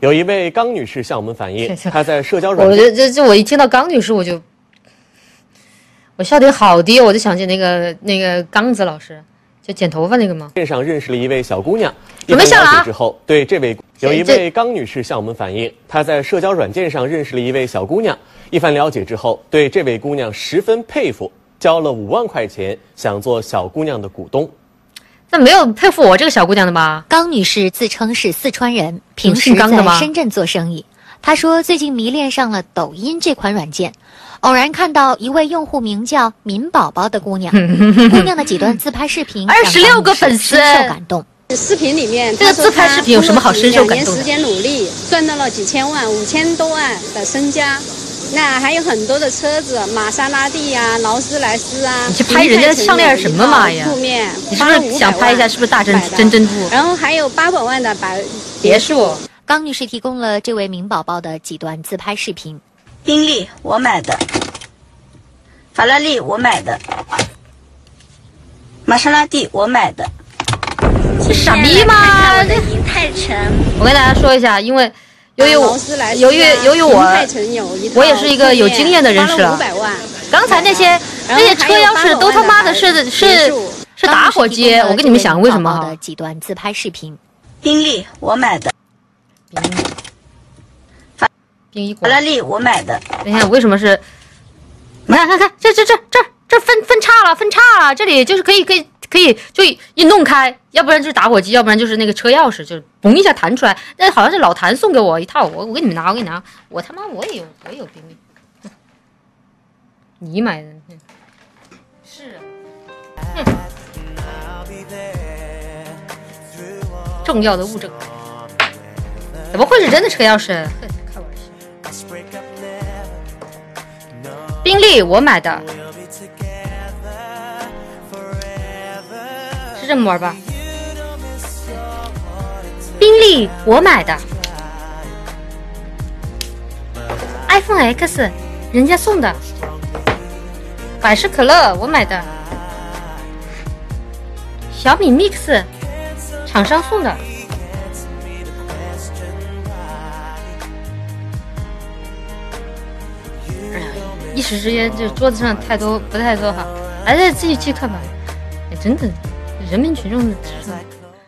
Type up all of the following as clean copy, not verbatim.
有一位刚女士向我们反映，她在社交软件，我一听到刚女士，我笑点好低，我就想起那个刚子老师，就剪头发那个吗？ 线上认识了一位小姑娘， 准备下了啊！ 之后，对这位有一位刚女士向我们反映，她在社交软件上认识了一位小姑娘，一番了解之后，对这位姑娘十分佩服，交了5万块钱，想做小姑娘的股东。 那没有佩服我这个小姑娘的吗？ 刚女士自称是四川人，平时在深圳做生意。她说最近迷恋上了抖音这款软件，偶然看到一位用户名叫敏宝宝的姑娘，姑娘的几段自拍视频 ，26个粉丝， 深受感动。 视频里面， 这个自拍视频有什么好深受感动的？ 2年时间努力，赚到了几千万、5000多万的身家。那还有很多的车子，玛莎拉蒂呀、劳斯莱斯啊。 你去拍人家的项链什么嘛呀？你是不是想拍一下是不是大珍珠？ 然后还有800万的别墅。 刚女士提供了这位敏宝宝的几段自拍视频。 宾利我买的，法拉利我买的，玛莎拉蒂我买的。 这傻逼吗？ 我的银泰城。 我跟大家说一下，因为由于我也是一个有经验的人士了。刚才那些车钥匙都他妈的是打火机，我跟你们讲为什么哈？ 几段自拍视频。 宾利我买的，法拉利我买的。 等一下，为什么是？你看，这分叉了，这里就是可以就一弄开，要不然就是打火机，要不然就是那个车钥匙，就嘣一下弹出来。那好像是老谭送给我一套，我给你们拿，我他妈我也有宾利，你买的，是，重要的物证，怎么会是真的车钥匙？开玩笑，宾利我买的。是这么玩吧？宾利我买的 ，iPhone X 人家送的，百事可乐我买的，小米 Mix 厂商送的。哎呀，一时之间就桌子上太多不太多哈，来再继续看吧。哎，真的。人民群众的智商。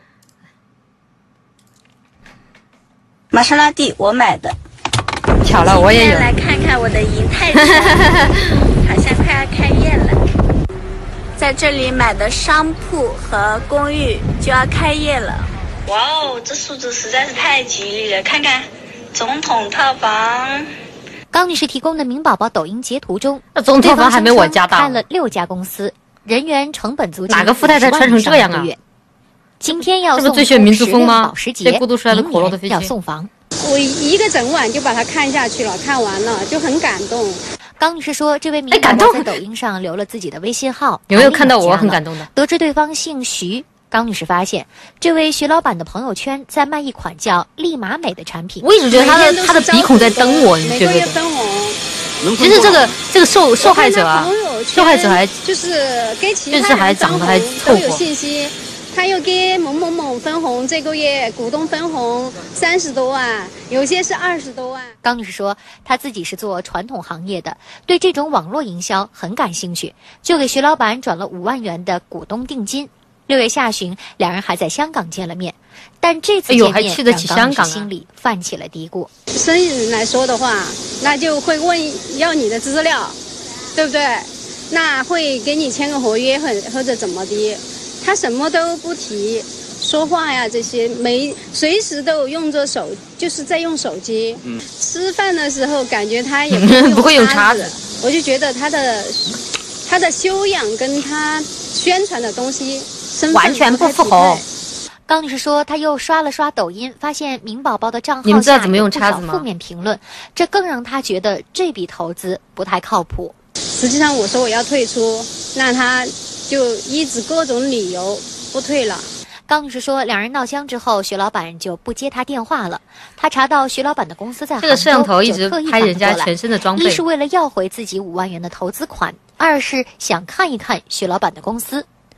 玛莎拉蒂我买的， 巧了，我也有。 来看看我的银泰城，好像快要开业了。在这里买的商铺和公寓就要开业了。哇哦，这数字实在是太吉利了！看看，总统套房。 刚女士提供的敏宝宝抖音截图中， 总统套房还没我家大。 开了6家公司。人员成本租金哪个富太太穿成这样啊？ 今天要送这不最炫民族风吗？ 保时捷， 孤独摔了火炉的飞机要送房。 我一个整晚就把它看下去了，看完了就很感动。 刚女士说，这位敏宝宝在抖音上留了自己的微信号， 有没有看到我很感动的？ 得知对方姓徐，刚女士发现这位徐老板的朋友圈在卖一款叫丽玛美的产品。 我一直觉得他的鼻孔在瞪我，你觉得？其实这个受害者啊。受害者还就是给其他人还长得还凑合， 都有信息。他又给某某某分红，这个月股东分红30多万，有些是20多万。 刚女士说，她自己是做传统行业的，对这种网络营销很感兴趣，就给徐老板转了5万元的股东定金。6月下旬，两人还在香港见了面，但这次见面还去得起香港啊， 让刚女士心里泛起了嘀咕。 生意人来说的话，那就会要你的资料，对不对？那会给你签个合约或者怎么的，他什么都不提，说话呀这些随时都有用着手，就是在用手机。吃饭的时候感觉他也不会用叉子， 我就觉得他的修养跟他宣传的东西完全不符合。 刚女士说，她又刷了刷抖音，发现敏宝宝的账号下有不少负面评论，这更让她觉得这笔投资不太靠谱。 实际上我说我要退出，那他就一直各种理由不退了。 刚女士说，两人闹僵之后，徐老板就不接她电话了。她查到徐老板的公司在杭州， 这个摄像头一直拍人家全身的装备， 一是为了要回自己5万元的投资款，二是想看一看徐老板的公司。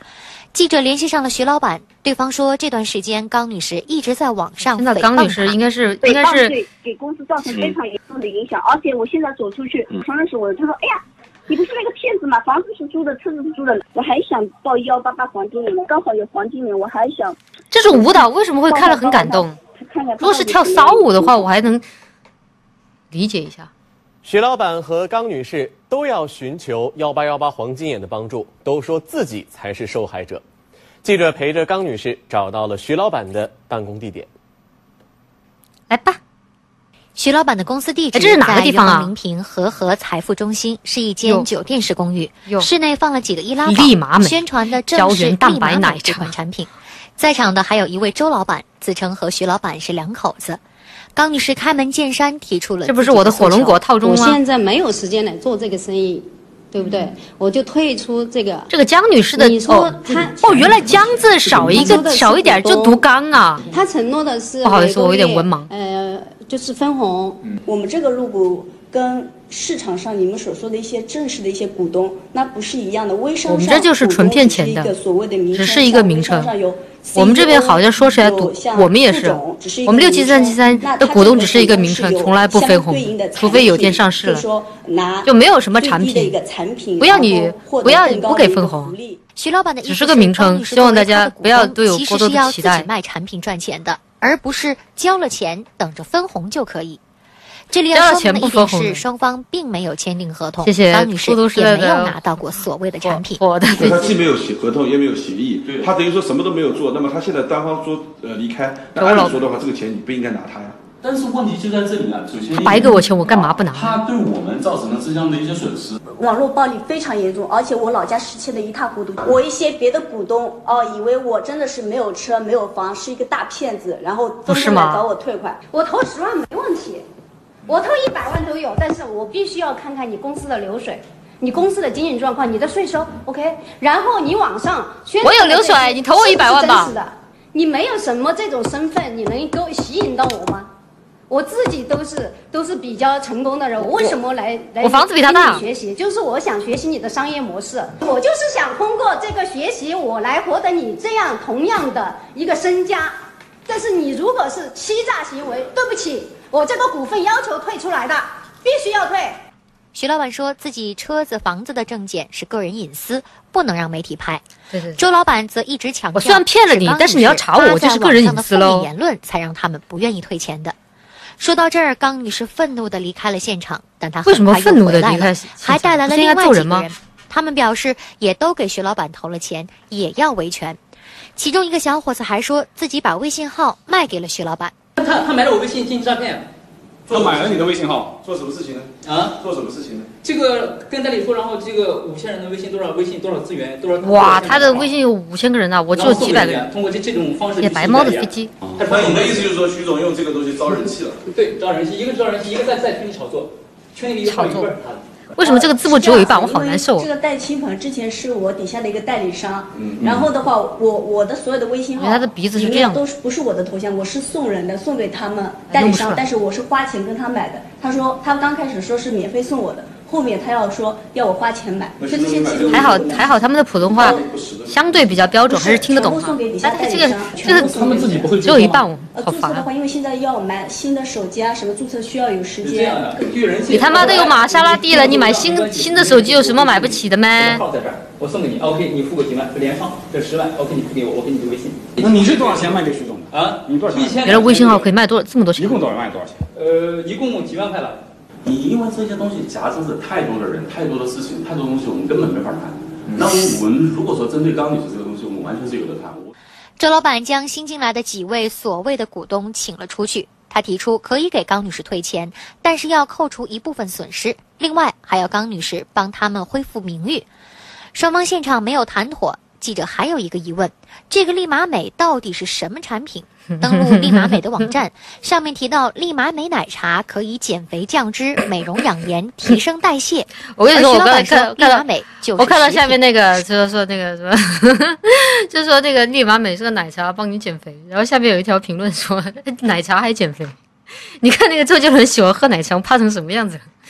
记者联系上了徐老板，对方说这段时间刚女士一直在网上诽谤他。 现在刚女士应该是对给公司造成非常严重的影响，而且我现在走出去，承认是我的，他说哎呀，你不是那个骗子吗？房子是租的，车子是租的，我还想报188黄金年，刚好有黄金年，我还想这种舞蹈为什么会看了很感动？如果是跳骚舞的话，我还能理解一下。 徐老板和刚女士都要寻求1818黄金眼的帮助，都说自己才是受害者。记者陪着刚女士找到了徐老板的办公地点。 来吧， 徐老板的公司地址这是哪个地方啊？ 在临平和合财富中心，是一间酒店式公寓，室内放了几个易拉宝，宣传的正是蛋白奶这款产品。在场的还有一位周老板，自称和徐老板是两口子。刚女士开门见山提出了， 这不是我的火龙果套中吗？ 我现在没有时间来做这个生意，对不对？我就退出这个。 这个江女士的， 你说她原来江字少一点就读刚啊。 她承诺的是， 不好意思，我有点文盲。 就是分红。 我们这个入股跟市场上你们所说的一些正式的一些股东，那不是一样的。微商上我们这就是纯骗钱的，只是一个名称。我们这边好像说起来我们也是，我们67373的股东只是一个名称，从来不分红，除非有天上市了，就没有什么产品，不给分红。 徐老板的意思只是个名称，希望大家不要对有过多的期待。 其实是要自己卖产品赚钱的，而不是交了钱等着分红就可以。这里要说明的一点是，双方并没有签订合同，张女士也没有拿到过所谓的产品。 他既没有写合同，也没有协议，他等于说什么都没有做。那么他现在单方说离开，那按理说的话，这个钱你不应该拿他呀。 但是问题就在这里了，首先他白给我钱，我干嘛不拿？ 他对我们造成了这样的一些损失。 网络暴力非常严重，而且我老家失窃的一塌糊涂。我一些别的股东以为我真的是没有车没有房，是一个大骗子，然后纷纷来找我退款。 我投10万没问题。我投100万都有，但是我必须要看看你公司的流水，你公司的经营状况，你的税收 OK， 然后你网上宣传我有流水，你投我100万吧。 是的，你没有什么这种身份，你能够吸引到我吗？我自己都是比较成功的人，我为什么来我房子比他大学习？就是我想学习你的商业模式，我就是想通过这个学习，我来获得你这样同样的一个身家。但是你如果是欺诈行为，对不起。我这个股份要求退出来的，必须要退。 徐老板说自己车子、房子的证件是个人隐私，不能让媒体拍。 对。 周老板则一直强调， 我虽然骗了你，但是你要查我，这是个人隐私喽。 言论才让他们不愿意退钱的。说到这儿，刚女士愤怒地离开了现场，但她很快又回来了，还带来了另外几个人。他们表示也都给徐老板投了钱，也要维权。其中一个小伙子还说自己把微信号卖给了徐老板。 他买了我微信进行诈骗， 他买了你的微信号，做什么事情呢？做什么事情呢？ 这个跟代理说，然后这个5000人的微信多少资源，多少。 哇，他的微信有5000个人啊，我只有几百个人。 通过这种方式。 白猫的飞机。 那你的意思就是说，徐总用这个东西招人气了？ 对，招人气，一个招人气，一个在圈里炒作，圈里炒作。 为什么这个字幕只有一半？我好难受。 这个代亲朋之前是我底下的一个代理商，然后的话，我的所有的微信号， 他的鼻子是这样， 都是不是我的头像，我是送人的，送给他们代理商，但是我是花钱跟他买的。他说他刚开始说是免费送我的，后面他要说要我花钱买，所以这些其实还好，他们的普通话相对比较标准，还是听得懂。但他这个他们自己不会只有一半，好烦。 注册的话，因为现在要买新的手机啊，什么注册需要有时间。 你他妈都有玛莎拉蒂了，你买新的手机有什么买不起的吗？ 号在这儿，我送给你 ，OK， 你付个几万，连上这10万 ，OK， 你付给我，我给你的微信。 那你是多少钱卖给徐总的啊？ 你多少钱？ 原来微信号可以卖这么多钱？ 一共多少钱？ 一共几万块了。 你因为这些东西夹杂着太多的人、太多的事情、太多东西，我们根本没法谈。那我们如果说针对刚女士这个东西，我们完全是有的谈。 周老板将新进来的几位所谓的股东请了出去，他提出可以给刚女士退钱，但是要扣除一部分损失，另外还要刚女士帮他们恢复名誉。双方现场没有谈妥，记者还有一个疑问：这个丽玛美到底是什么产品？登录丽玛美的网站，上面提到丽玛美奶茶可以减肥降脂、美容养颜、提升代谢。 我跟你说，我刚才看到下面那个就是说那个什么，就是说那个丽玛美是个奶茶，帮你减肥。然后下面有一条评论说，奶茶还减肥。你看那个周杰伦喜欢喝奶茶，怕成什么样子了？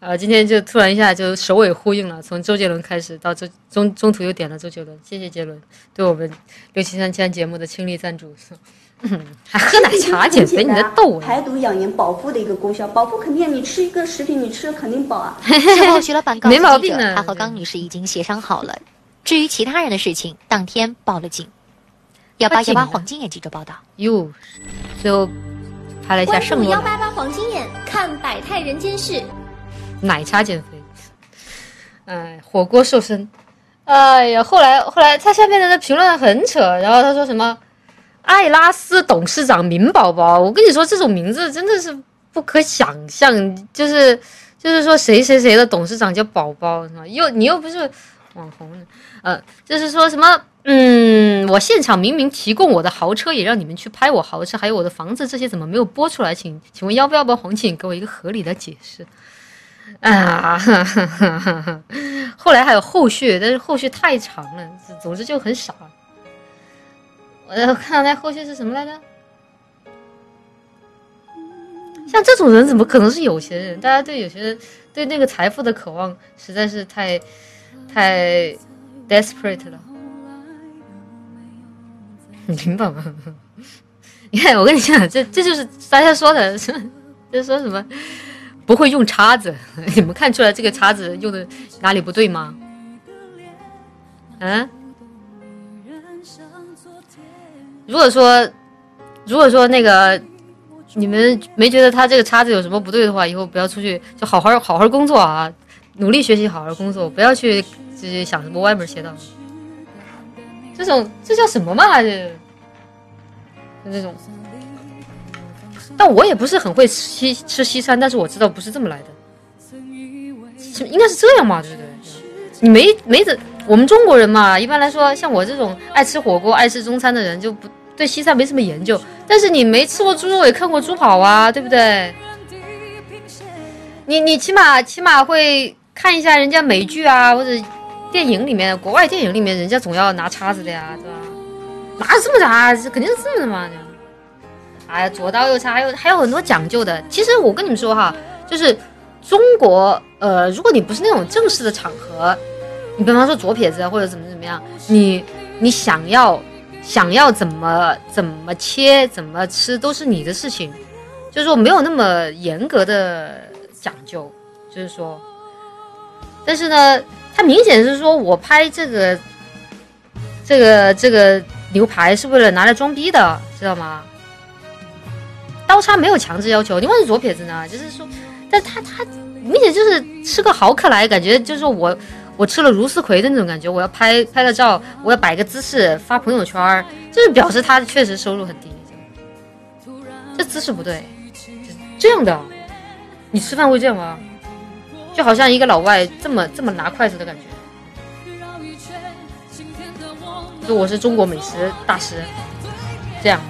今天就突然一下就首尾呼应了，从周杰伦开始到中途又点了周杰伦，谢谢杰伦对我们673节目的倾力赞助。还喝奶茶减肥，你在逗我？ 排毒养颜饱腹的一个功效，饱腹肯定你吃一个食品，你吃了肯定饱啊。 之后徐老板告诉记者， 没毛病呢。 他和刚女士已经协商好了，至于其他人的事情，当天报了警。188黄金眼记者报道。 哟，最后拍了一下圣罗。 188黄金眼看百态人间事。 奶茶减肥，火锅瘦身，哎呀，后来他下面的评论很扯，然后他说什么艾拉斯董事长明宝宝，我跟你说这种名字真的是不可想象，就是说谁的董事长叫宝宝，你又不是网红，就是说什么我现场明明提供我的豪车，也让你们去拍我豪车，还有我的房子，这些怎么没有播出来？请问要不要黄姐给我一个合理的解释？后来还有后续，但是后续太长了，总之就很傻。我看那后续是什么来着？像这种人怎么可能是有钱人？大家对有钱人对那个财富的渴望实在是太 desperate 了。明白吗？你看，我跟你讲，这就是大家说的，就是说什么不会用叉子，你们看出来这个叉子用的哪里不对吗？如果说那个你们没觉得他这个叉子有什么不对的话，以后不要出去，就好好工作啊，努力学习，好好工作，不要去自己想什么歪门邪道。这叫什么嘛？这种。但我也不是很会吃西餐，但是我知道不是这么来的，应该是这样嘛，对不对？你没我们中国人嘛，一般来说，像我这种爱吃火锅、爱吃中餐的人，就不对西餐没什么研究。但是你没吃过猪肉，也看过猪跑啊，对不对？你起码会看一下人家美剧啊，或者电影里面，国外电影里面，人家总要拿叉子的呀，对吧？哪有这么大？肯定是这么的嘛。哎呀，左刀右叉，还有很多讲究的。其实我跟你们说哈，就是中国，如果你不是那种正式的场合，你比方说左撇子或者怎么样，你想要怎么切怎么吃都是你的事情，就是说没有那么严格的讲究，就是说，但是呢，它明显是说我拍这个牛排是为了拿来装逼的，知道吗？刀叉没有强制要求，你问是左撇子呢，就是说，但他明显就是吃个豪客来，感觉就是我吃了茹丝葵的那种感觉，我要拍了照，我要摆个姿势发朋友圈，就是表示他确实收入很低，这姿势不对，这样的，你吃饭会这样吗？就好像一个老外这么拿筷子的感觉，就我是中国美食大师，这样。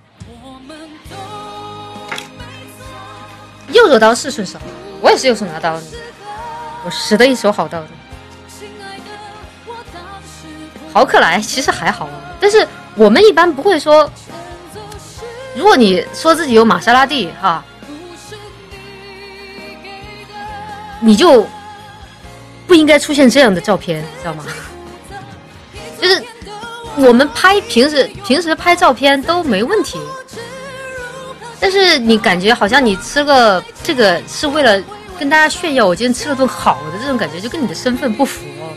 右手刀是顺手，我也是右手拿刀的，我使得一手好刀的。豪客来其实还好，但是我们一般不会说，如果你说自己有玛莎拉蒂哈，你就不应该出现这样的照片，知道吗？就是我们平时拍照片都没问题。但是你感觉好像你吃个这个是为了跟大家炫耀我今天吃了顿好的这种感觉，就跟你的身份不符哦。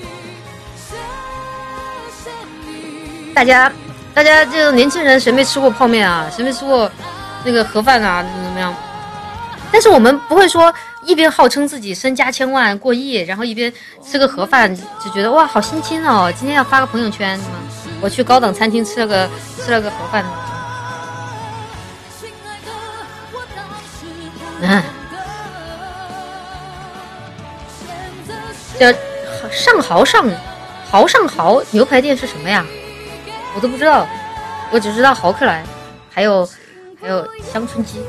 大家这种年轻人谁没吃过泡面啊？谁没吃过那个盒饭啊？怎么样？但是我们不会说一边号称自己身家千万过亿，然后一边吃个盒饭就觉得哇好新鲜哦，今天要发个朋友圈是吗？我去高档餐厅吃了个盒饭。叫上豪牛排店是什么呀？我都不知道，我只知道豪客来，还有香椿鸡。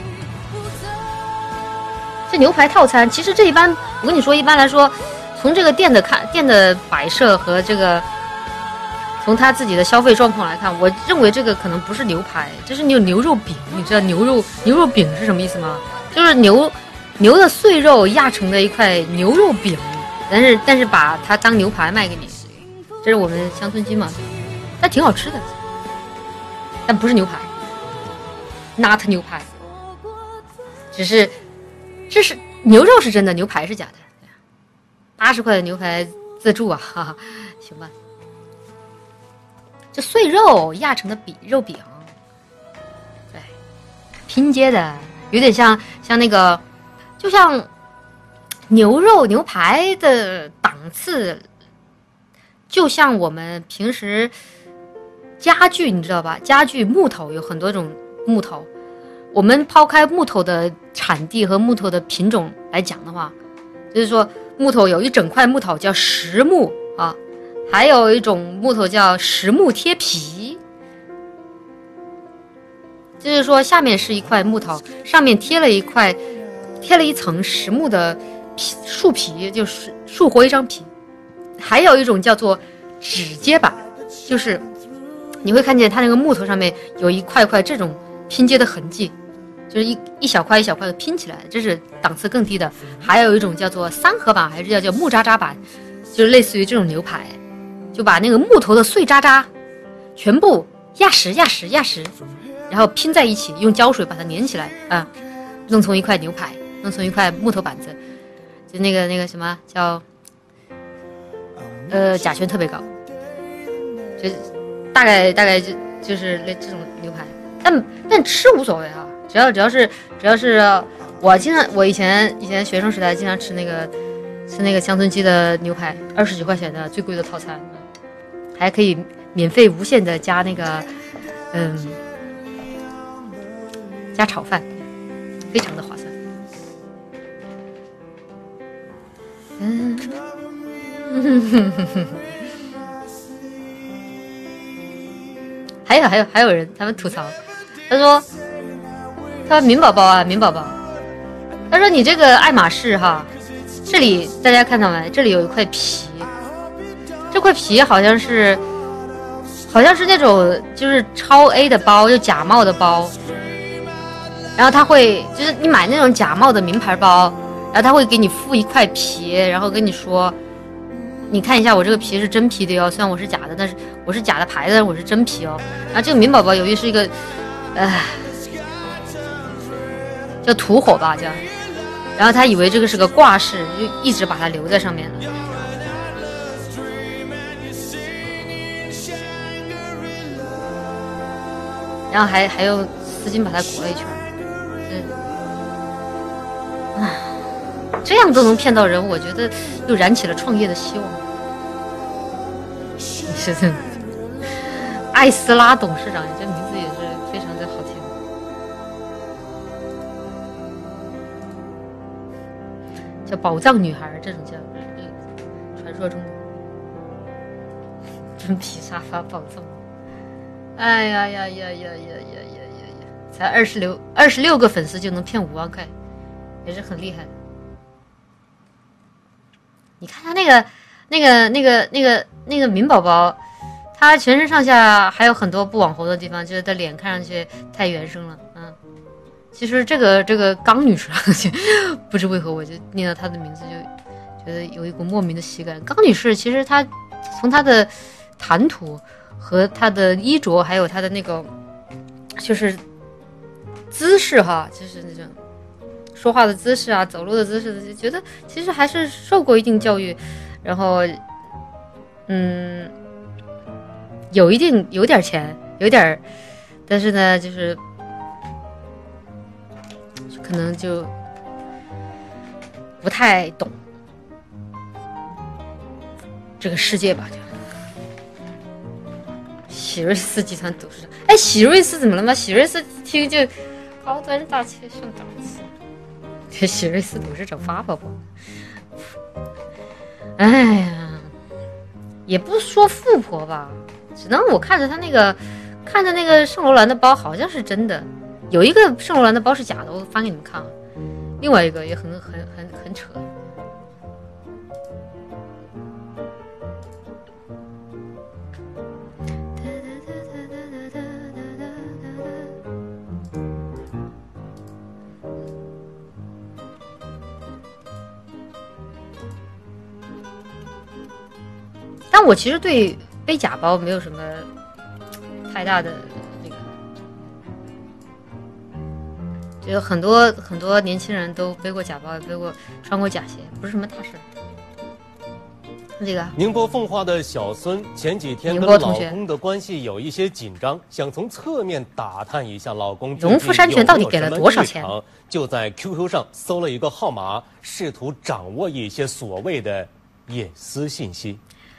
这牛排套餐其实这一般，我跟你说，一般来说，从这个店的摆设和这个从他自己的消费状况来看，我认为这个可能不是牛排，这是牛肉饼。你知道牛肉饼是什么意思吗？就是牛牛的碎肉压成的一块牛肉饼，但是把它当牛排卖给你，这是我们乡村鸡嘛，但挺好吃的，但不是牛排 ，not 牛排，只是这是牛肉是真的，牛排是假的，80块的牛排自助啊，哈哈，行吧，这碎肉压成的肉饼，对，拼接的有点像那个。就像牛肉牛排的档次，就像我们平时家具，你知道吧？家具木头有很多种木头，我们抛开木头的产地和木头的品种来讲的话，就是说木头有一整块木头叫实木啊，还有一种木头叫实木贴皮，就是说下面是一块木头，上面贴了一层实木的树皮，就是树活一张皮。还有一种叫做指接板，就是你会看见它那个木头上面有一块块这种拼接的痕迹，就是一小块一小块的拼起来，这是档次更低的。还有一种叫做三合板，还是叫木渣渣板，就是类似于这种牛排，就把那个木头的碎渣渣全部压实，然后拼在一起，用胶水把它粘起来啊，弄成一块牛排。弄成一块木头板子，就那个什么叫，甲醛特别高，就大概就是这种牛排，但吃无所谓啊，只要是我以前学生时代经常吃那个乡村鸡的牛排，20几块钱的最贵的套餐，还可以免费无限的加那个加炒饭，非常的划算。还有人他们吐槽，他说民宝宝，他说你这个爱马仕哈，这里大家看到没？这里有一块皮，这块皮好像是那种就是超 A 的包，就假冒的包，然后他会就是你买那种假冒的名牌包。然后他会给你附一块皮，然后跟你说，你看一下我这个皮是真皮的哟，虽然我是假的，但是我是假的牌子，但是我是真皮哦。然后这个民宝宝由于是一个，叫土火吧叫，然后他以为这个是个挂饰，就一直把它留在上面了。然后还用丝巾把它裹了一圈，这样都能骗到人，我觉得又燃起了创业的希望。是的，艾斯拉董事长，这名字也是非常的好听。叫宝藏女孩，这种叫传说中的真皮沙发宝藏。哎呀，才26个粉丝就能骗5万块，也是很厉害。你看他那个民宝宝，他全身上下还有很多不网红的地方，就是他脸看上去太原生了。其实这个刚女士，不知为何我就念到她的名字就觉得有一股莫名的喜感。刚女士其实她从她的谈吐和她的衣着，还有她的那个就是姿势哈，就是那种说话的姿势啊，走路的姿势，就觉得其实还是受过一定教育，然后有点钱，但是呢就是可能就不太懂这个世界吧。就喜瑞斯集团董事长，哎，喜瑞斯怎么了吗？喜瑞斯听就高端大气上档次。这喜瑞斯董事长发吧，哎呀，也不说富婆吧，只能我看着那个圣罗兰的包好像是真的，有一个圣罗兰的包是假的，我翻给你们看。另外一个也很扯。 但我其实对背假包没有什么太大的那个，就很多年轻人都背过假包，也背过穿过假鞋，不是什么大事。这个宁波奉化的小孙前几天跟老公的关系有一些紧张，想从侧面打探一下老公农夫山泉到底给了多少钱， 就在 QQ 上搜了一个号码，试图掌握一些所谓的隐私信息。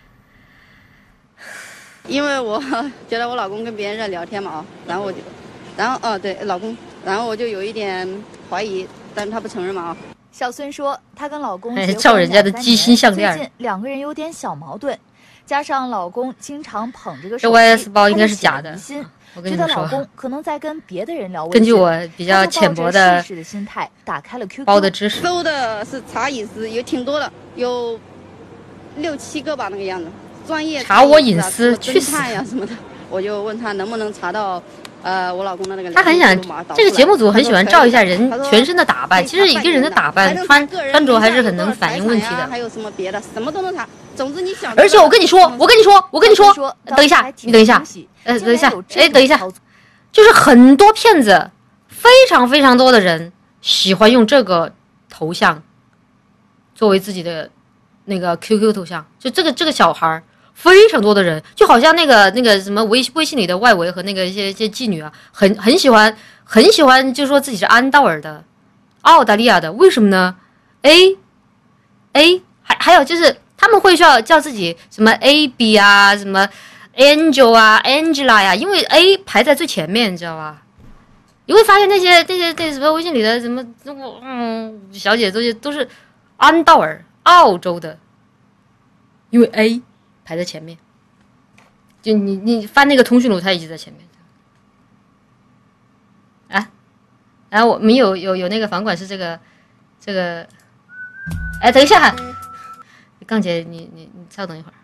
因为我觉得我老公跟别人在聊天嘛，然后对老公，然后我就有一点怀疑，但是他不承认嘛。 小孙说，她跟老公结婚照人家的鸡心项链， 最近两个人有点小矛盾，加上老公经常捧这个手机，这 YS 包应该是假的。我跟你觉得老公可能在跟别的人聊微信。 根据我比较浅薄的试试的心态，打开了 QQ 包的知识， 搜的是查隐私，有挺多的，有6、7个吧那个样子。专业查我隐私，去死呀什么的，我就问他能不能查到。我老公的那个， 他很想这个节目组很喜欢照一下人全身的打扮，其实一个人的打扮穿着还是很能反映问题的。 还有什么别的，什么都能查。总之你想， 而且我跟你说，等一下，你等一下，等一下，等一下，就是很多骗子，非常非常多的人喜欢用这个头像作为自己的那个 QQ 头像，就这个小孩。非常多的人，就好像那个什么微信里的外围和那个一些妓女啊，很喜欢，就说自己是安道尔的，澳大利亚的，为什么呢？还有就是他们会叫自己什么 AB 啊，什么 Angel 啊 Angela 呀，因为 A 排在最前面，你知道吧？你会发现那些什么微信里的什么小姐都是安道尔，澳洲的，因为 A。排在前面，就你翻那个通讯录，它一直在前面。然后我们有那个房管是这个，等一下，杠姐，你稍等一会儿。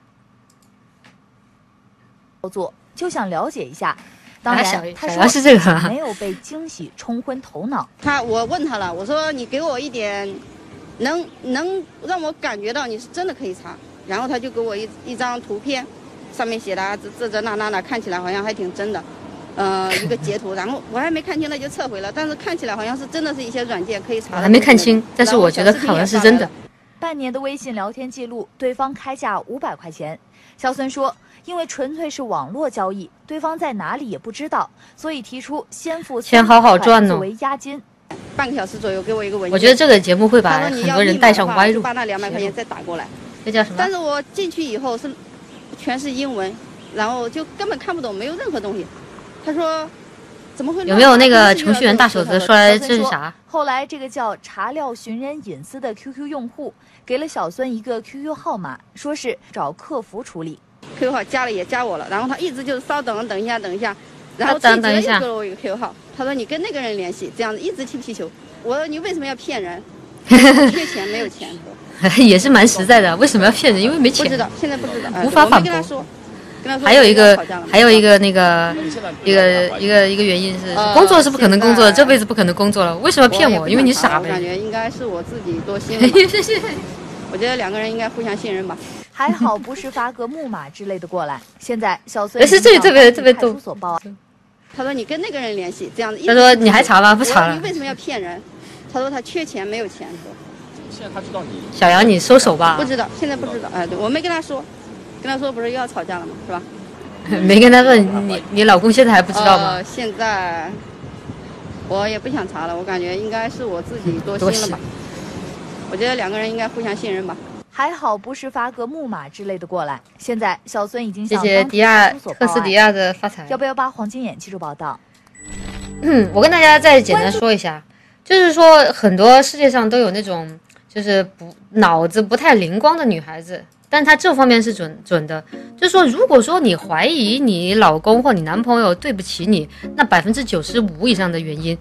操作就想了解一下，当然他说是这个没有被惊喜冲昏头脑。 我问他了，我说你给我一点，能让我感觉到你是真的可以查。然后他就给我一张图片，上面写的这那，看起来好像还挺真的，一个截图。然后我还没看清，那就撤回了。但是看起来好像是真的是一些软件可以查。 我还没看清，但是我觉得好像是真的。 半年的微信聊天记录，对方开价500块钱。小孙说，因为纯粹是网络交易，对方在哪里也不知道，所以提出先付钱好好赚作为押金。 半个小时左右给我一个文件。 我觉得这个节目会把很多人带上歪路。 把那200块钱再打过来。 这叫什么？ 但是我进去以后全是英文，然后就根本看不懂，没有任何东西。他说怎么会？ 有没有那个程序员大手子说来这是啥？ 后来这个叫查料寻人隐私的 QQ 用户给了小孙一个 QQ 号码，说是找客服处理。 QQ 号加了也加我了，然后他一直就是稍等一下，然后等一下又给了我一个 QQ 号，他说你跟那个人联系，这样子一直踢球。我说你为什么要骗人？缺钱没有钱。 也是蛮实在的，为什么要骗人？因为没钱。 不知道，现在不知道， 无法反驳。还有一个那个一个原因是工作是不可能工作的，这辈子不可能工作了。为什么骗我？因为你傻呗。 我感觉应该是我自己多心了。我觉得2个人应该互相信任吧。 还好不是发个木马之类的过来。现在小孙是特别逗。派出所报案。 他说你跟那个人联系，这样子。 他说你还查吗？不查了。 你为什么要骗人？他说他缺钱没有钱。 现在他知道你小杨，你收手吧。 不知道，现在不知道。对，我没跟他说，不是又要吵架了吗？是吧？ 没跟他说，你老公现在还不知道吗？ 现在我也不想查了，我感觉应该是我自己多心了吧。我觉得2个人应该互相信任吧。 还好不是发个木马之类的过来。现在小孙已经向谢谢赫斯迪亚的发财。 要不要把黄金眼记住报道？ 我跟大家再简单说一下，就是说很多世界上都有那种。就是脑子不太灵光的女孩子，但她这方面是准的。就是说，如果说你怀疑你老公或你男朋友对不起你，那95%以上的原因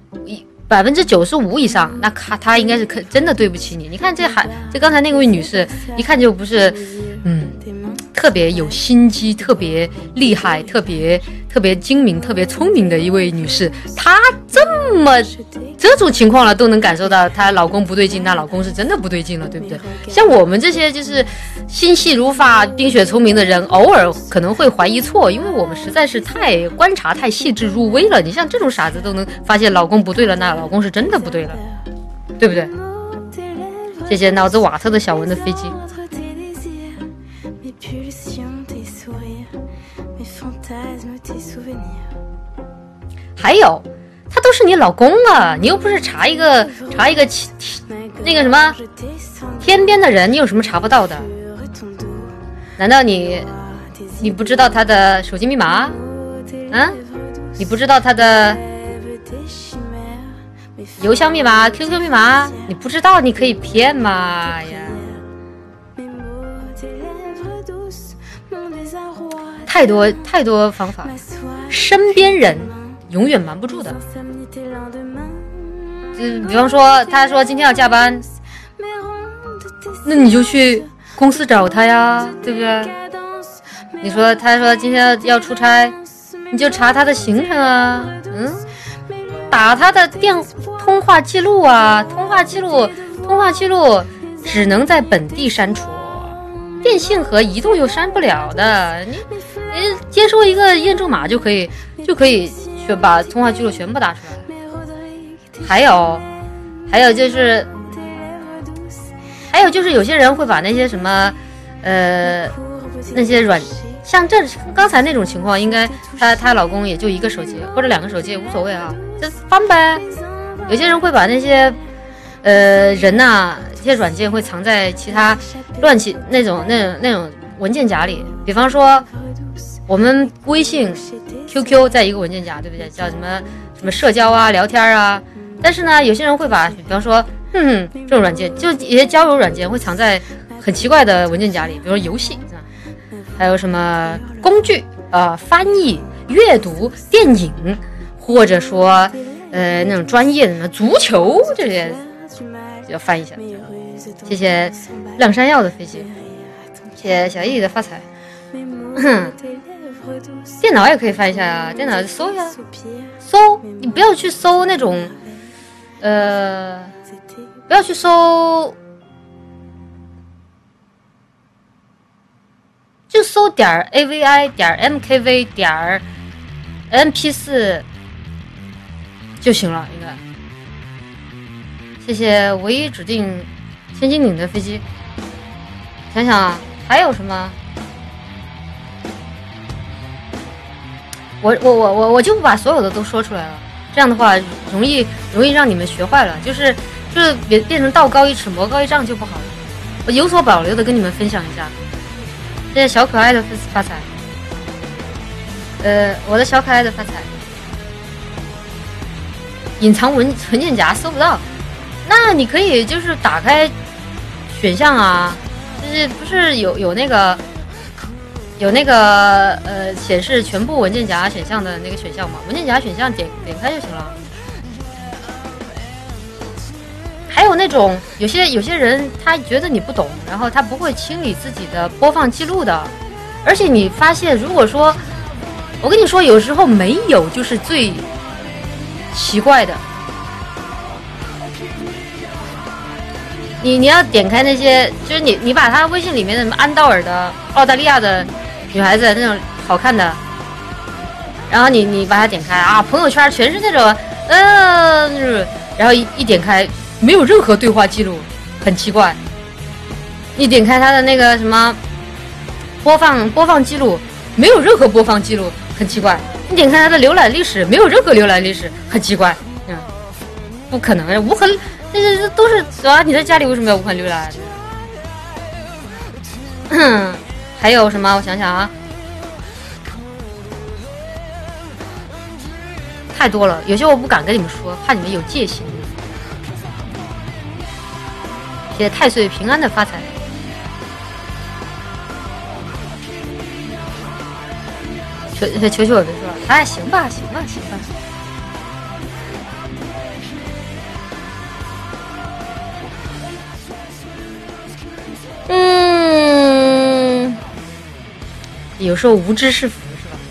，95%以上，那他应该是真的对不起你。你看这刚才那位女士，一看就不是， 特别有心机、特别厉害、特别精明、特别聪明的一位女士，她这种情况了都能感受到她老公不对劲，她老公是真的不对劲了，对不对？像我们这些就是心细如发、冰雪聪明的人，偶尔可能会怀疑错，因为我们实在是太观察、太细致入微了。你像这种傻子都能发现老公不对了，那老公是真的不对了，对不对？谢谢脑子瓦特的小文的飞机。还有，他都是你老公了，你又不是查一个那个什么天边的人，你有什么查不到的？难道你不知道他的手机密码？你不知道他的邮箱密码、QQ 密码？你不知道，你可以骗嘛呀？太多方法，身边人永远瞒不住的。比方说，他说今天要加班，那你就去公司找他呀，对不对？他说今天要出差，你就查他的行程啊，打他的通话记录啊，通话记录只能在本地删除，电信和移动又删不了的。你接收一个验证码就可以把通话记录全部打出来。还有就是有些人会把那些什么那些像刚才那种情况，应该她老公也就一个手机或者2个手机也无所谓啊，就翻呗。有些人会把那些人呐，这些软件会藏在其他那种文件夹里，比方说我们微信 QQ 在一个文件夹，对不对？叫什么社交啊、聊天啊。但是呢，有些人会把比方说这种软件，就一些交友软件会藏在很奇怪的文件夹里，比如说游戏，还有什么工具翻译、阅读、电影，或者说那种专业的什么足球这些要翻一下。谢谢亮山药的飞机，谢谢小易的发财。电脑也可以翻一下呀，电脑搜一下，你不要去搜那种不要去搜，就搜.avi.mkv .mp4 就行了，应该。谢谢唯一指定千斤顶的飞机。想想啊，还有什么？我就不把所有的都说出来了，这样的话容易让你们学坏了，就是变成道高一尺魔高一丈就不好了。我有所保留的跟你们分享一下。谢谢小可爱的发财，我的小可爱的发财。隐藏文件夹搜不到，那你可以就是打开选项啊，就是不是有那个显示全部文件夹选项的那个选项嘛？文件夹选项点开就行了。还有那种有些人他觉得你不懂，然后他不会清理自己的播放记录的，而且你发现，如果说我跟你说，有时候没有就是最奇怪的。你要点开那些，就是你把他微信里面的什么安道尔的澳大利亚的女孩子那种好看的，然后你把它点开啊，朋友圈全是那种然后一点开没有任何对话记录，很奇怪。你点开他的那个什么播放记录，没有任何播放记录，很奇怪。你点开他的浏览历史，没有任何浏览历史，很奇怪。不可能，无痕，这都是你在家里为什么要无痕浏览？还有什么？我想想啊，太多了，有些我不敢跟你们说，怕你们有戒心。谢谢太岁平安的发财。求我别说了，哎，行吧。 有时候无知是福，是吧？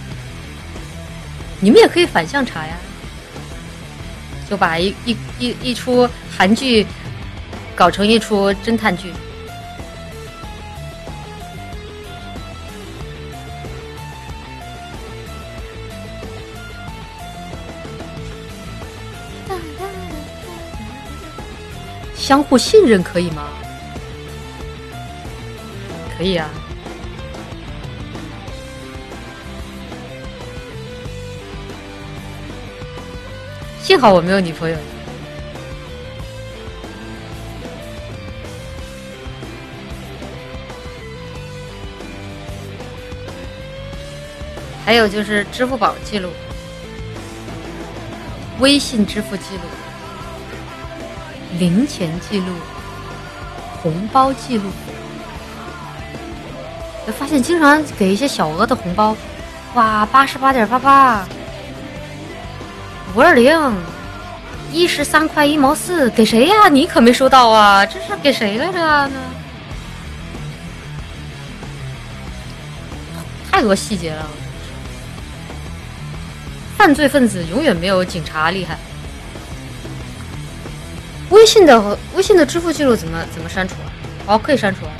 你们也可以反向查呀，就把一出韩剧搞成一出侦探剧。相互信任可以吗？可以啊。幸好我没有女朋友。还有就是支付宝记录、微信支付记录、零钱记录、红包记录。我发现经常给一些小额的红包，哇，88.88。520 13块1毛4，给谁呀？你可没收到啊！这是给谁来着呢？太多细节了，犯罪分子永远没有警察厉害。微信的支付记录怎么删除啊？哦，可以删除啊。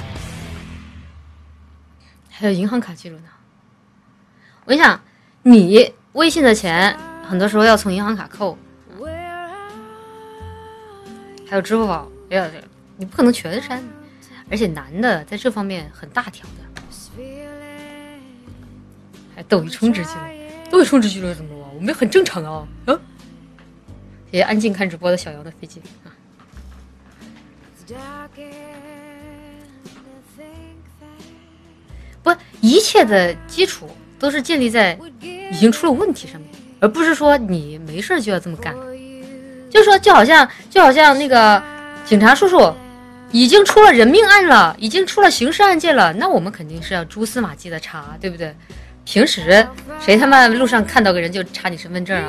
还有银行卡记录呢。我跟你讲，你微信的钱很多时候要从银行卡扣，还有支付宝，你不可能全删，而且男的在这方面很大条的。还抖音充值记录，抖音充值记录怎么了？我们很正常啊。谢谢安静看直播的小姚的飞机啊。不，一切的基础都是建立在已经出了问题上面。而不是说你没事就要这么干，就好像那个警察叔叔已经出了人命案了，已经出了刑事案件了，那我们肯定是要蛛丝马迹的查，对不对？平时谁他妈路上看到个人就查你身份证啊？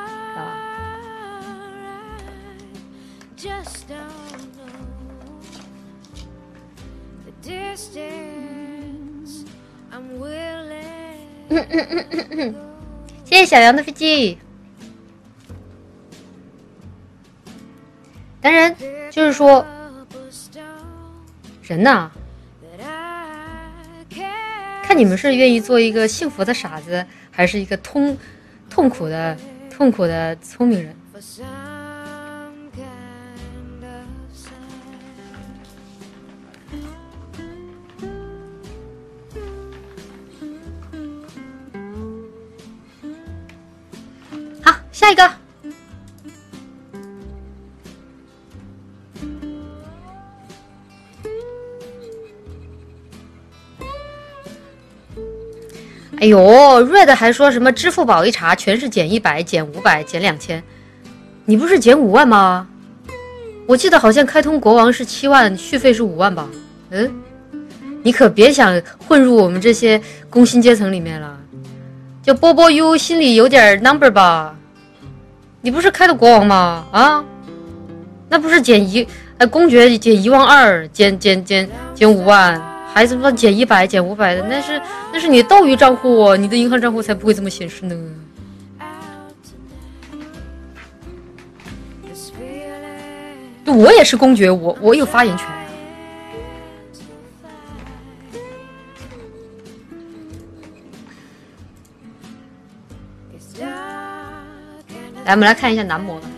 谢谢小杨的飞机。当然，就是说，人呐，看你们是愿意做一个幸福的傻子，还是一个痛苦的聪明人。下一个，哎呦 ，Red 还说什么支付宝一查全是减100、减500、减2000，你不是减5万吗？我记得好像开通国王是7万，续费是5万吧？你可别想混入我们这些工薪阶层里面了，就波波 U 心里有点 number 吧。你不是开的国王吗？啊，那不是公爵减1万2，减5万，还怎么减100、减500的？那是你的斗鱼账户，你的银行账户才不会这么显示呢。我也是公爵，我有发言权。来，我们来看一下男模吧。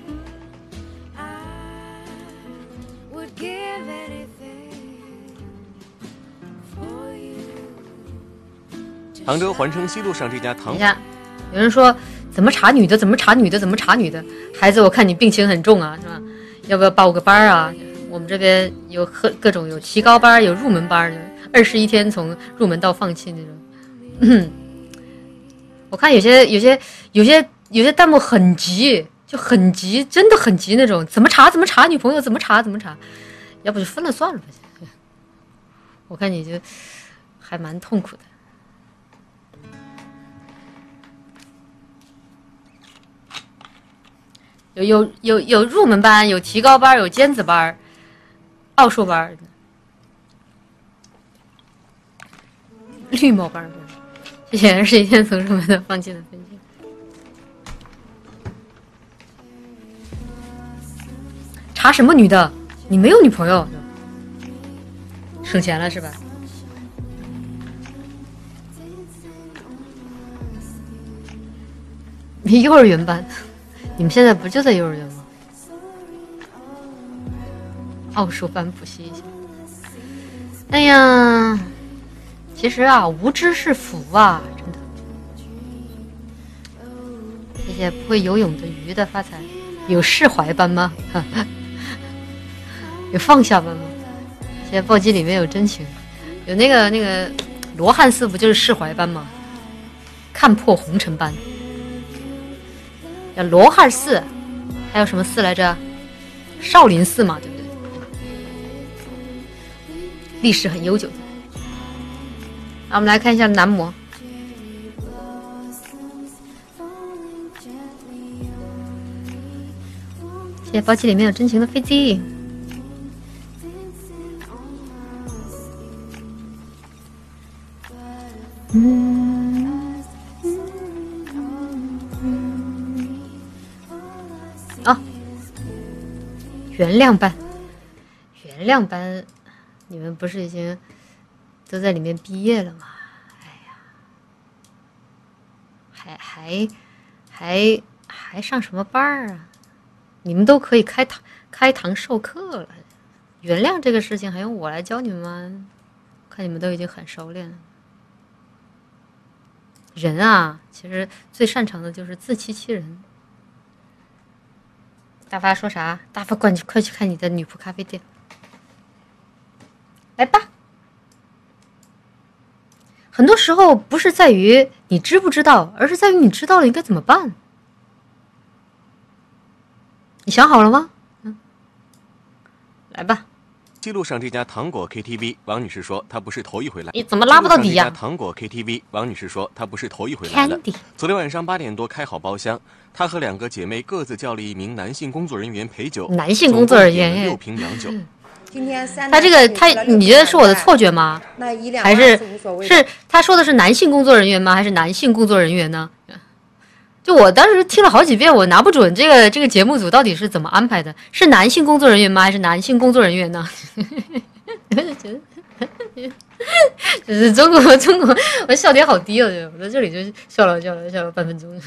杭州环城西路上这家糖。等一下，有人说怎么查女的？怎么查女的？怎么查女的？孩子，我看你病情很重啊，是吧？要不要报个班啊？我们这边有各种，有提高班，有入门班，21天从入门到放弃那种。我看有些弹幕很急，就很急，真的很急那种。怎么查？怎么查女朋友？怎么查？怎么查？要不就分了算了吧。我看你就还蛮痛苦的。有入门班，有提高班，有尖子班，奥数班。 绿帽帮人分享，谢谢21天同事们的放弃的分享。查什么女的？你没有女朋友？省钱了是吧？你幼儿园班，你们现在不就在幼儿园吗？奥数班补习一下。哎呀，其实啊，无知是福啊，真的。谢谢不会游泳的鱼的发财。有释怀班吗？有放下班吗？现在暴击里面有真情，有那个罗汉寺不就是释怀班吗？看破红尘班，叫罗汉寺，还有什么寺来着？少林寺嘛，对不对？历史很悠久的。那我们来看一下男模。谢谢暴击里面有真情的飞机。原谅班，原谅班，你们不是已经都在里面毕业了吗？哎呀，还上什么班啊？你们都可以开堂授课了，原谅这个事情还用我来教你们吗？看你们都已经很熟练了。人啊，其实最擅长的就是自欺欺人。大发说啥？大发快去看你的女仆咖啡店，来吧。很多时候不是在于你知不知道，而是在于你知道了应该怎么办。你想好了吗？来吧。 记录上这家糖果 KTV， 王女士说她不是头一回来。 你怎么拉不到底呀？ 糖果 KTV， 王女士说她不是头一回来了。昨天晚上8点多开好包厢，她和2个姐妹各自叫了一名男性工作人员陪酒。 男性工作人员 6瓶洋酒。 今天他这个你觉得是我的错觉吗？还是他说的是男性工作人员吗？还是男性工作人员呢？就我当时听了好几遍，我拿不准这个节目组到底是怎么安排的，是男性工作人员吗？还是男性工作人员呢？就是中国，我笑点好低哦！我在这里就笑了半分钟。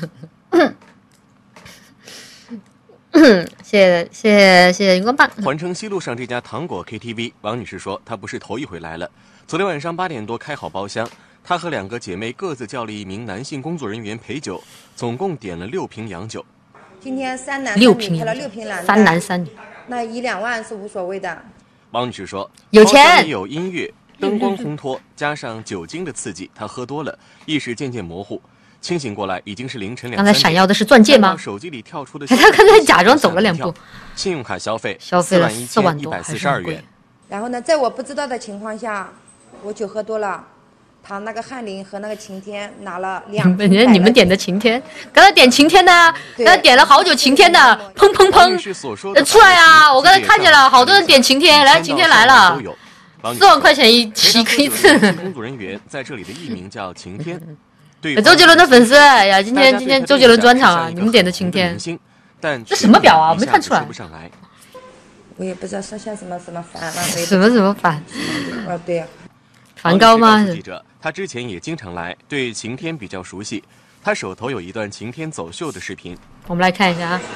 谢谢荧光棒。 环城西路上这家糖果 KTV， 王女士说她不是头一回来了。昨天晚上8点多开好包厢，她和2个姐妹各自叫了一名男性工作人员陪酒，总共点了6瓶洋酒。 今天3男3女开了6瓶蓝的，3 男3女， 那1-2万是无所谓的。 王女士说有钱， 有音乐、灯光烘托，加上酒精的刺激，她喝多了，意识渐渐模糊。清醒过来已经是凌晨2、3点。 刚才闪耀的是钻戒吗？ 手机里跳出的， 他刚才假装走了2步。 信用卡消费了4万多 ，41142元。 然后呢，在我不知道的情况下，我酒喝多了，他那个翰林和那个晴天拿了2瓶。 你们点的晴天，刚才点晴天的，刚才点了好久晴天的，砰砰砰，出来啊！我刚才看见了，好多人点晴天，来晴天来了，4万块钱一次。 工作人员在这里的艺名叫晴天。 周杰伦的粉丝呀，今天周杰伦专场啊，你们点的晴天，这什么表啊？我没看出来。 我也不知道说些什么烦了。 什么烦？ 对呀。 梵高吗？ 记者，他之前也经常来，对晴天比较熟悉。他手头有一段晴天走秀的视频， 我们来看一下啊。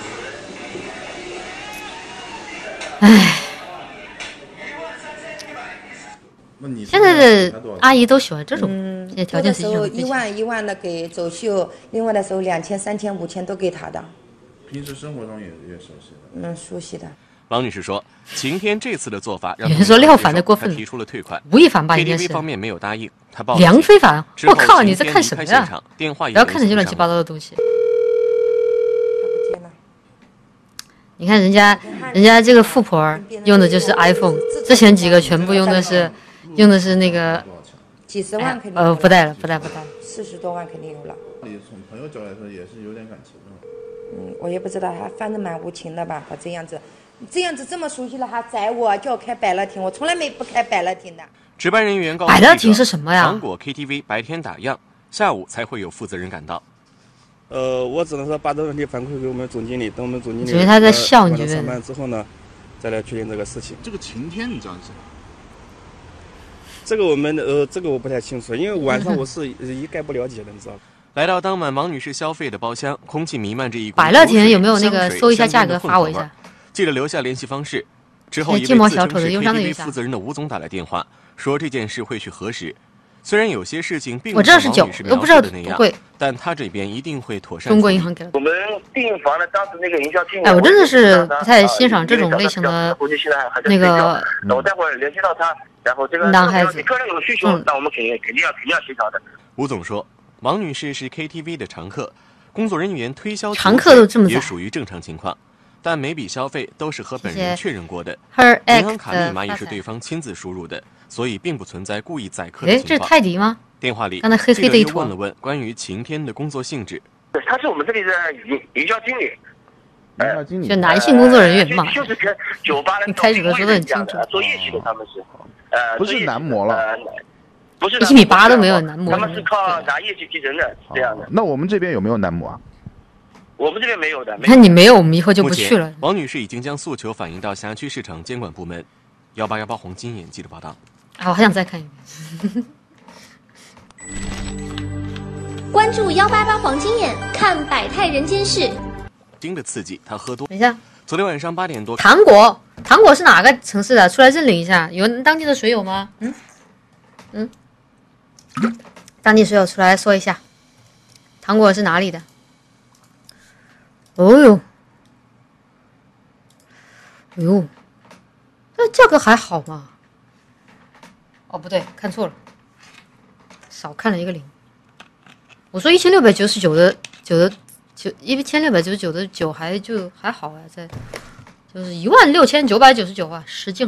唉。现在的阿姨都喜欢这种，条件有的时候1万的给走秀，另外的时候2000、3000、5000都给他的。 平时生活中也熟悉的。熟悉的。 王女士说，晴天这次的做法让有人说廖凡的过分了， 提出了退款。 吴亦凡吧，应该是。 KTV 方面没有答应，他报梁非凡，我靠，你在看什么呀？ 不要看这些乱七八糟的东西。你看人家这个富婆用的就是 iPhone， 之前几个全部用的是那个几十万肯定不带了 ，40多万肯定有了。 你从朋友角度来说也是有点感情的。 我也不知道，他反正蛮无情的吧，他这样子这么熟悉了还宰我，叫开百乐亭，我从来不开百乐亭的。 值班人员告诉百乐亭是什么呀？ 糖果 KTV 白天打烊，下午才会有负责人赶到。 我只能说把这个问题反馈给我们总经理，等我们总经理觉得他在笑你上班之后呢，再来确定这个事情。 这个晴天你知道是？ 这个这个我不太清楚，因为晚上我是一概不了解的，你知道吧？ 来到当晚王女士消费的包厢，空气弥漫着一股百乐亭有没有那个搜一下价格发我一下？ 记得留下联系方式。之后，一位自称是 KTV 负责人的吴总打来电话，说这件事会去核实。虽然有些事情并不像王女士描述的那样，但他这边一定会妥善。 中国银行给了。 我们订房的当时那个营销经理， 我真的是不太欣赏这种类型的那个。 我待会儿联系到他，然后这个男孩子， 你客人有需求，那我们肯定要协调的。 吴总说，王女士是 KTV 的常客，工作人员推销常客都这么也属于正常情况。但每笔消费都是和本人确认过的， 银行卡密码也是对方亲自输入的，所以并不存在故意宰客的情况。 这是泰迪吗？ 电话里， 刚才黑黑的一坨。 问了问关于晴天的工作性质。 他是我们这里的营销经理， 就男性工作人员嘛。 就是跟酒吧的开始的时候很清楚， 做业绩的他们是， 不是男模了， 不是 1.8米都没有男模， 他们是靠拿业绩提成的，这样的。 那我们这边有没有男模啊？ 我们这边没有的。 那你没有，我们以后就不去了。 王女士已经将诉求反映到辖区市场监管部门。1818黄金眼记者报道。 我还想再看一遍。 关注188黄金眼，看百态人间事。 盯着刺激，他喝多。 等一下， 昨天晚上8点多。 糖果是哪个城市的？出来认领一下，有当地的水友吗？当地水友出来说一下，糖果是哪里的？哦呦，那价格还好吗？哦，不对，看错了，少看了一个0。我说1699的1699的酒还好啊，就是16999啊，实净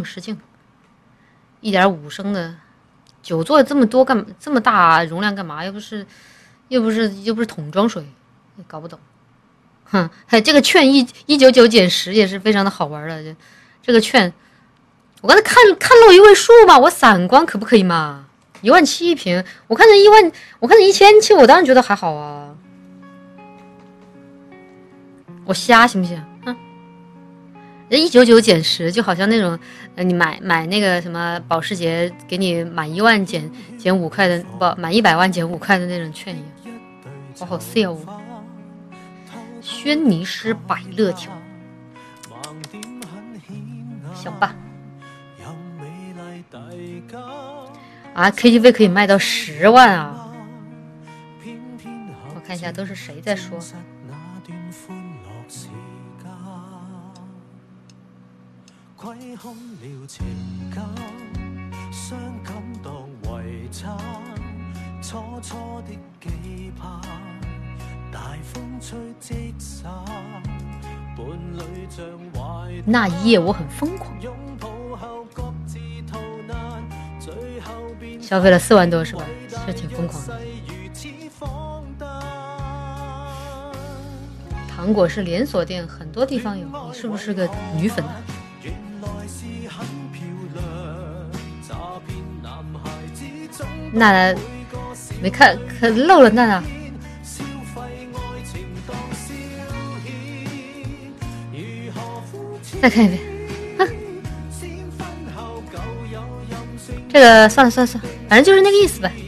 1.5升的酒做这么多这么大容量干嘛？又不是桶装水，也搞不懂。还这个券199减10也是非常的好玩的，这个券，我刚才看漏一位数嘛，我散光可不可以嘛？17000一瓶，我看着1700，我当然觉得还好啊。我瞎行不行？199减10就好像那种，你买那个什么保时捷，给你满1万减5块的，不满100万减5块的那种券一样，我好笑哦。轩尼诗百乐亭，行吧。KTV 可以卖到10万啊！我看一下都是谁在说。那一夜我很疯狂，消费了4万多是吧？是挺疯狂的。糖果是连锁店，很多地方有。你是不是个女粉啊？娜娜没看漏了娜娜。再看一遍，这个算了，反正就是那个意思呗。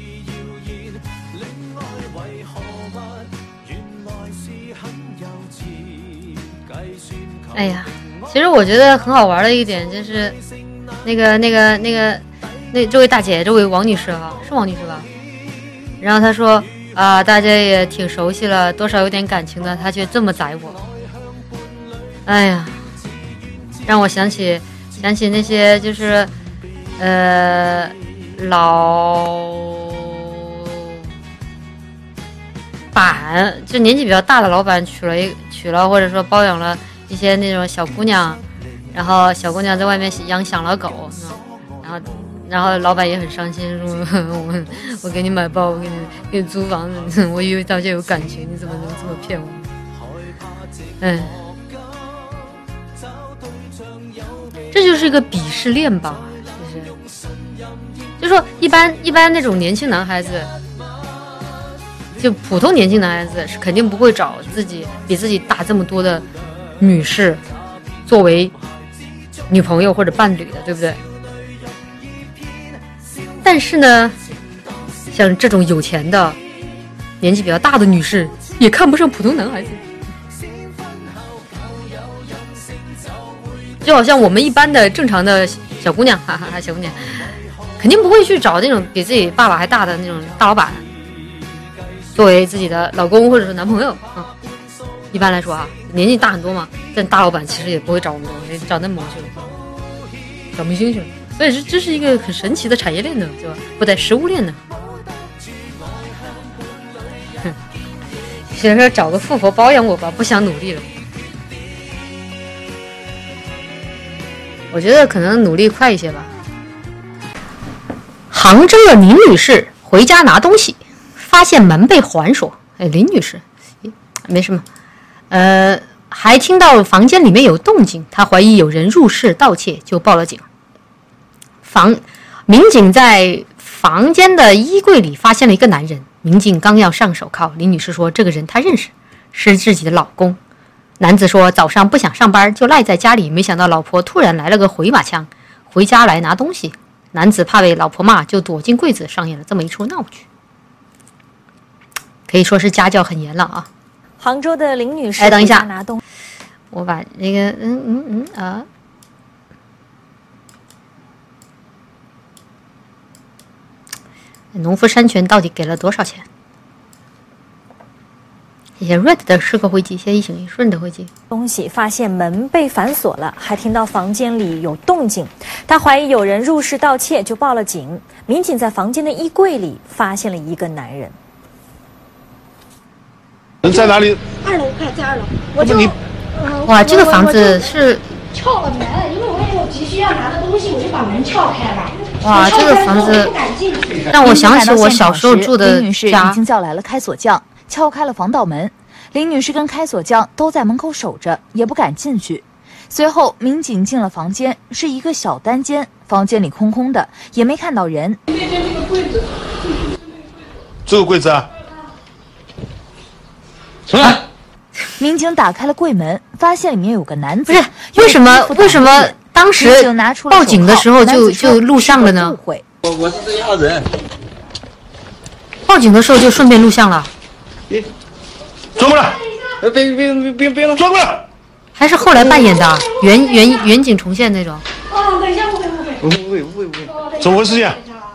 哎呀，其实我觉得很好玩的一点就是，那这位大姐，这位王女士哈，是王女士吧？然后她说大家也挺熟悉了，多少有点感情的，她却这么宰我。哎呀。让我想起那些就是老板，就年纪比较大的老板娶了或者说包养了一些那种小姑娘，然后小姑娘在外面养小了狗，然后老板也很伤心，说我给你买包，我给你租房子，我以为大家有感情，你怎么能这么骗我？这就是一个鄙视链吧，其实就就说一般那种年轻男孩子，就普通年轻男孩子是肯定不会找比自己大这么多的女士作为女朋友或者伴侣的，对不对？但是呢，像这种有钱的、年纪比较大的女士，也看不上普通男孩子。就好像我们一般的正常的小姑娘，哈哈，小姑娘，肯定不会去找那种比自己爸爸还大的那种大老板作为自己的老公或者是男朋友啊。一般来说啊，年纪大很多嘛，但大老板其实也不会找我们这种，找那么去了，找明星去了。所以这是一个很神奇的产业链的，对吧？不对，食物链的。想说找个富婆包养我吧，不想努力了。我觉得可能努力快一些吧。杭州的林女士回家拿东西，发现门被反锁。林女士，没什么。还听到房间里面有动静，她怀疑有人入室盗窃，就报了警。民警在房间的衣柜里发现了一个男人，民警刚要上手铐，林女士说这个人她认识，是自己的老公。男子说早上不想上班就赖在家里，没想到老婆突然来了个回马枪，回家来拿东西。男子怕被老婆骂，就躲进柜子，上演了这么一出闹剧，可以说是家教很严了啊。 杭州的林女士， 等一下，我把那个农夫山泉到底给了多少钱？谢谢 Red 的4个灰机，谢谢一行一顺的灰机。 东西发现门被反锁了，还听到房间里有动静，他怀疑有人入室盗窃，就报了警。民警在房间的衣柜里发现了一个男人。 人在哪里 ？2楼，看在2楼。我就哇，这个房子是撬了门，因为我有急需要拿的东西，我就把门撬开了。 哇，这个房子让我想起我小时候住的林女士已经叫来了开锁匠，敲开了防盗门。林女士跟开锁匠都在门口守着，也不敢进去。随后民警进了房间，是一个小单间，房间里空空的，也没看到人。 这个柜子啊， 什么？民警打开了柜门，发现里面有个男子。 不是，为什么当时报警的时候就录像了呢？ 我是这一号人。 报警的时候就顺便录像了。 转过来！别了，转过来！ 还是后来扮演的远景重现那种。 等一下，不会。 怎么回事情？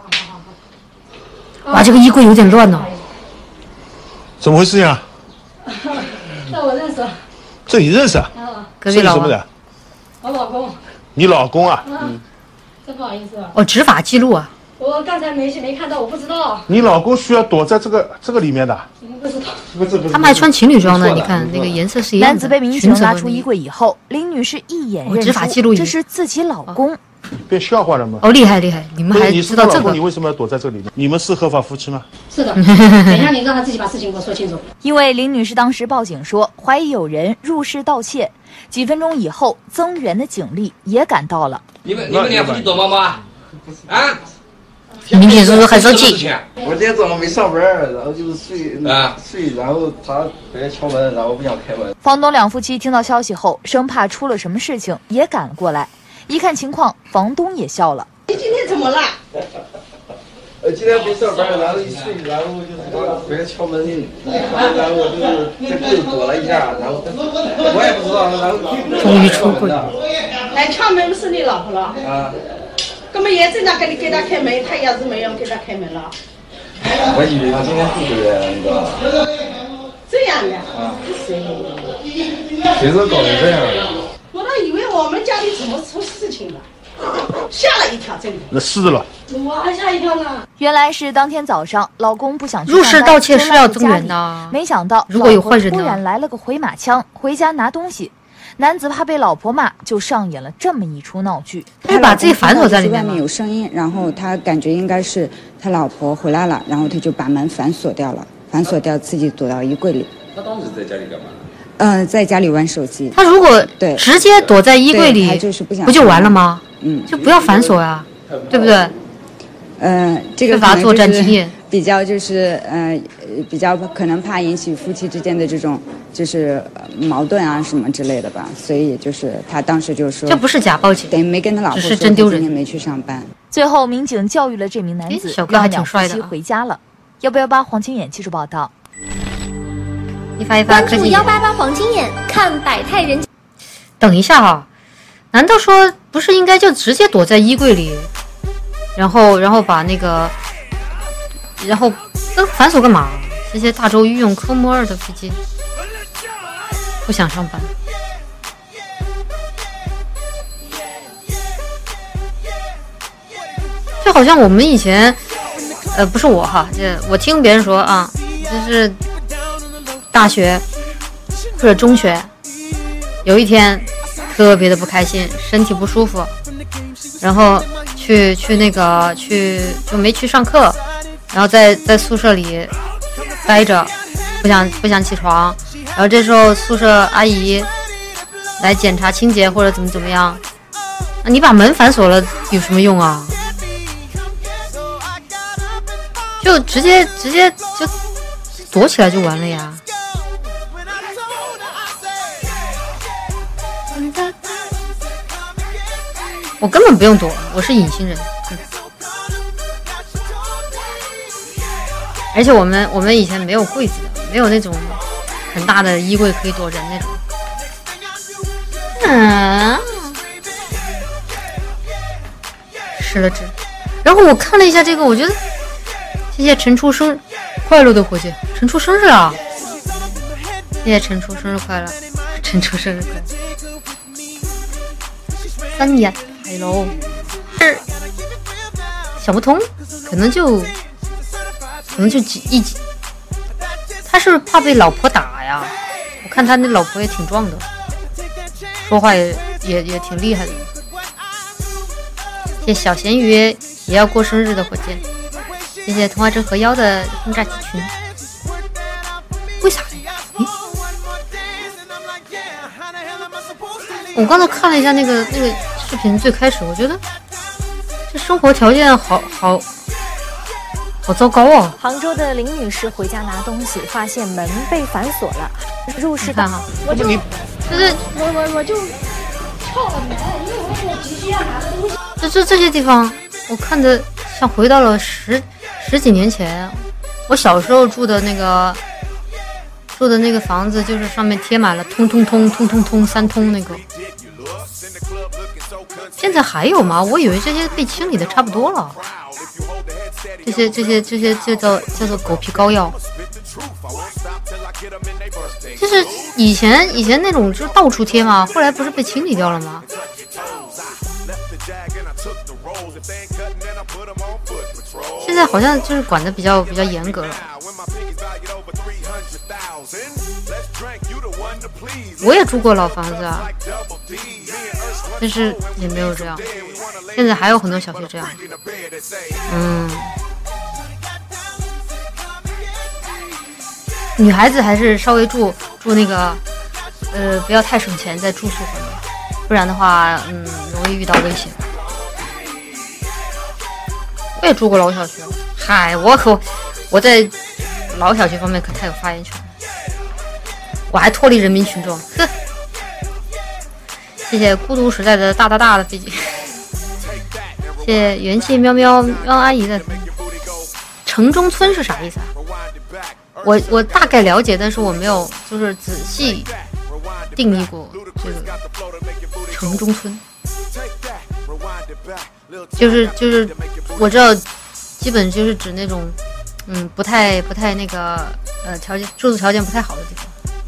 哇，这个衣柜有点乱呢。 怎么回事情啊？ 那我认识。 这你认识啊？ 隔壁老王。 我老公。 你老公啊？ 真不好意思。 执法记录啊。 我刚才没看到，我不知道。 你老公需要躲在这个里面的？ 不知道。 他们还穿情侣装呢，你看那个颜色是一样的。 男子被民警拉出衣柜以后，林女士一眼认出这是自己老公。 变笑话了吗？ 厉害！你们还知道这个？ 你为什么要躲在这里面？你们是合法夫妻吗？ 是的。等一下，你让他自己把事情给我说清楚。 因为林女士当时报警说怀疑有人入室盗窃，几分钟以后，增援的警力也赶到了。 你们俩不去躲猫猫啊？啊？ 民警叔叔很生气。 我今天早上没上班，然后就是睡，然后他回来敲门，然后不想开门。 房东两夫妻听到消息后，生怕出了什么事情，也赶了过来。一看情况，房东也笑了。 你今天怎么了？ 今天没上班，然后一睡，然后就是回来敲门，然后我就是在柜子躲了一下，然后我也不知道，然后终于出柜了。 来敲门是你老婆了啊？根本也正在给他开门，他要是没有给他开门了。 我以为他今天住这边，你知道吗？ 这样的啊？谁说搞成这样的？ 我倒以为我们家里怎么出事情了，吓了一跳，真的。 那是了。 我还吓一跳呢。 原来是当天早上，老公不想去入室盗窃是要增援的， 没想到如果有坏人呢， 突然来了个回马枪，回家拿东西。男子怕被老婆骂，就上演了这么一出闹剧。 他把自己反锁在里面。 外面有声音，然后他感觉应该是他老婆回来了，然后他就把门反锁掉了，反锁掉自己躲到衣柜里。 他当时在家里干嘛？ 在家里玩手机。 他如果直接躲在衣柜里， 他就是不想， 不就完了吗？就不要反锁呀，对不对？ 这个缺乏作战经验， 比较就是比较可能怕引起夫妻之间的这种就是矛盾啊什么之类的吧，所以就是他当时就说这不是假报警， 等于没跟他老婆说， 真丢人， 今天没去上班。 最后，民警教育了这名男子， 让两夫妻回家了。188黄金眼技术报道。 一发关注188黄金眼，看百态人间。 等一下啊，难道说不是应该就直接躲在衣柜里，然后把那个，然后反锁干嘛？这些大洲御用科目2的飞机不想上班。就好像我们以前，不是我哈，我听别人说啊，就是大学或者中学，有一天特别的不开心，身体不舒服，然后去就没去上课，然后在宿舍里待着，不想起床，然后这时候宿舍阿姨来检查清洁或者怎么样，那你把门反锁了有什么用啊？就直接就躲起来就完了呀。我根本不用躲，我是隐形人。而且我们以前没有柜子的，没有那种很大的衣柜可以躲人那种。失了智。然后我看了一下这个，我觉得谢谢陈初生快乐的火箭，陈初生日啊！谢谢陈初生日快乐，陈初生日快乐！3年来喽，是想不通，可能就他是怕被老婆打呀。我看他那老婆也挺壮的，说话也挺厉害的。谢谢小咸鱼也要过生日的火箭，谢谢童话镇河妖的轰炸机群。为啥呢？我刚才看了一下那个视频，最开始我觉得这生活条件好糟糕啊！ 杭州的林女士回家拿东西，发现门被反锁了，入室的我就跳了门，因为我急需要拿的东西。 这些地方，我看的像回到了十几年前，我小时候住的那个房子，就是上面贴满了通3通那个。现在还有吗？我以为这些被清理的差不多了。这些叫做狗皮膏药。就是以前那种就是到处贴嘛，后来不是被清理掉了吗？现在好像就是管的比较严格了。我也住过老房子啊，但是也没有这样。现在还有很多小区这样。女孩子还是稍微住那个不要太省钱在住宿方面，不然的话容易遇到危险。我也住过老小区了，嗨，我在老小区方面可太有发言权了，我还脱离人民群众，呵。谢谢孤独时代的大的飞机，谢谢元气喵阿姨的城中村是啥意思啊？我大概了解，但是我没有就是仔细定义过这个城中村。就是我知道，基本就是指那种不太那个住宿条件不太好的地方。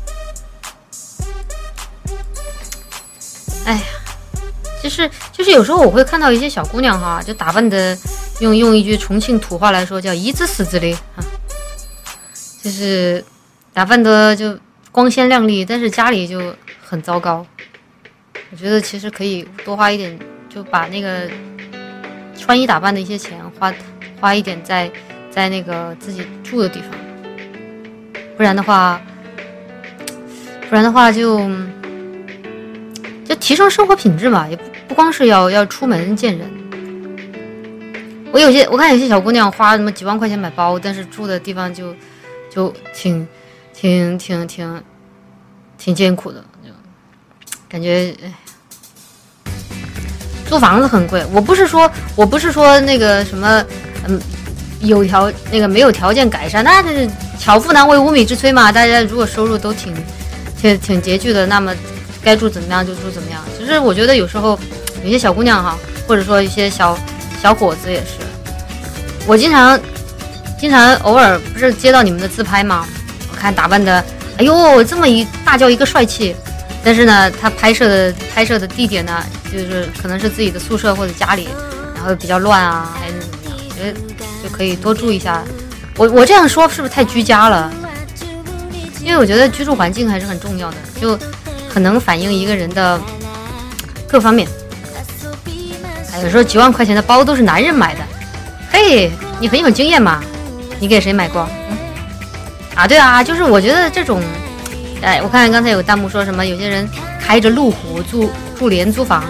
哎呀，就是有时候我会看到一些小姑娘哈，就打扮的用一句重庆土话来说叫一字死字嘞啊，就是打扮的就光鲜亮丽，但是家里就很糟糕。我觉得其实可以多花一点，就把那个穿衣打扮的一些钱花一点在那个自己住的地方，不然的话就提升生活品质嘛，也不光是要出门见人。 我看有些小姑娘花什么几万块钱买包，但是住的地方就挺艰苦的，就感觉租房子很贵。我不是说那个什么没有条件改善，那就是巧妇难为无米之炊嘛。大家如果收入都挺拮据的，那么该住怎么样就住怎么样。其实我觉得有时候有些小姑娘哈，或者说一些小伙子也是，我经常偶尔不是接到你们的自拍吗？我看打扮的，哎呦这么大叫一个帅气，但是呢，他拍摄的地点呢，就是可能是自己的宿舍或者家里，然后比较乱啊，还是怎么样？我觉得就可以多注意一下。我这样说是不是太居家了？因为我觉得居住环境还是很重要的，就很能反映一个人的各方面。有时候几万块钱的包都是男人买的，嘿，你很有经验嘛？你给谁买过？对啊，就是我觉得这种，我看刚才有弹幕说什么，有些人开着路虎住廉租房，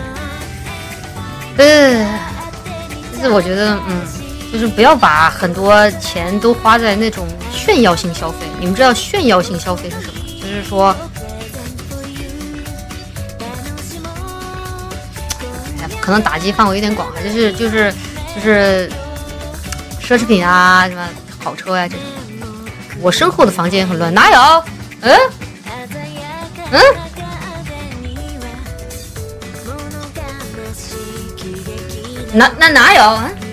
就是我觉得，就是不要把很多钱都花在那种炫耀性消费。你们知道炫耀性消费是什么？就是说，可能打击范围有点广，就是奢侈品啊，什么跑车呀这种。我身后的房间很乱，哪有？哪有？